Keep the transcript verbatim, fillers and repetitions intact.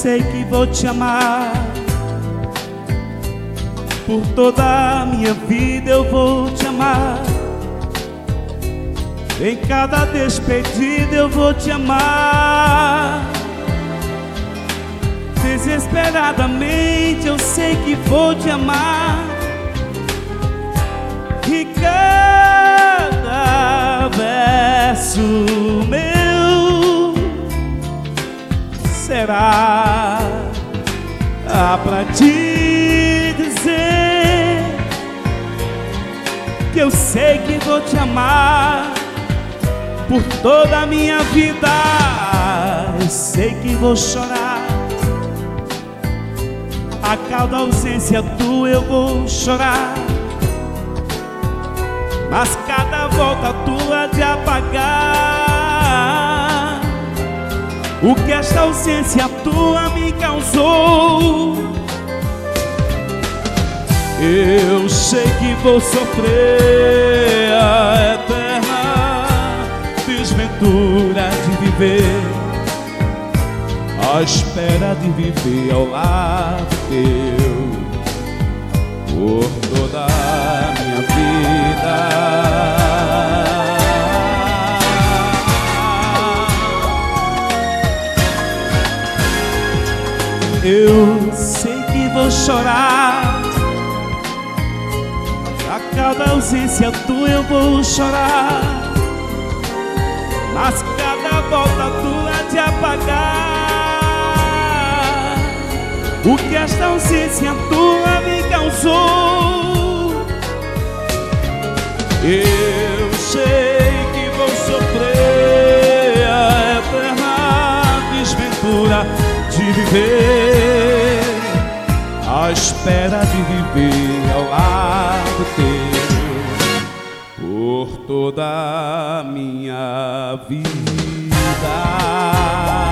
sei que vou te amar. Por toda a minha vida eu vou te amar. Em cada despedida eu vou te amar. Desesperadamente eu sei que vou te amar. E cada verso meu será ah, pra te dizer que eu sei que vou te amar. Por toda a minha vida eu sei que vou chorar. A cada ausência tua eu vou chorar. Mas cada volta tua de apagar o que esta ausência tua me causou. Eu sei que vou sofrer a eterna desventura de viver, à espera de viver ao lado teu por toda a minha vida. Eu sei que vou chorar. A cada ausência tua eu vou chorar. Mas cada volta tua de apagar o que esta ausência tua me causou. Eu sei que vou sofrer a eterna desventura de viver, à espera de viver ao lado teu por toda a minha vida.